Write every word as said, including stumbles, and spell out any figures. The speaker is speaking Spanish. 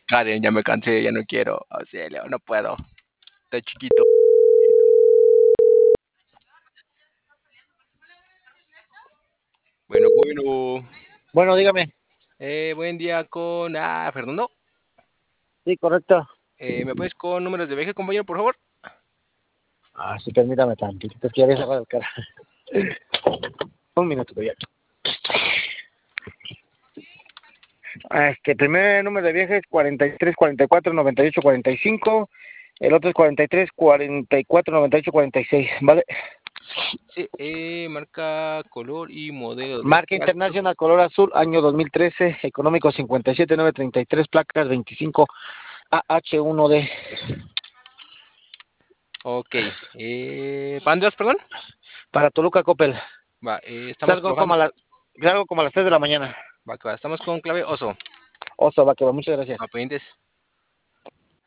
Karen, ya me cansé, ya no quiero. Auxilio, no puedo. Está chiquito. Bueno, bueno. Bueno, dígame. Eh, buen día con... Ah, Fernando. Sí, correcto. Eh, ¿Me puedes con números de viaje, compañero, por favor? Ah, sí, permítame tantito. Es que ya había cerrado el cara. Un minuto, ya. Ah, Este, el primer número de viaje es cuarenta y tres, cuarenta y cuatro, noventa y ocho, cuarenta y cinco. El otro es cuarenta y tres, cuarenta y cuatro, noventa y ocho, cuarenta y seis. ¿Vale? Sí, eh, marca, color y modelo de Marca tractor. International, color azul, año dos mil trece. Económico cincuenta y siete mil novecientos treinta y tres, placas veinticinco A H uno D. Ok. Eh, ¿Pandas, perdón? Para Toluca, Coppel. Va, eh, estamos Salgo como trabajando. a las, salgo como a las tres de la mañana. Va, que va, estamos con clave oso. Oso, va que va. Muchas gracias. Va, pendientes.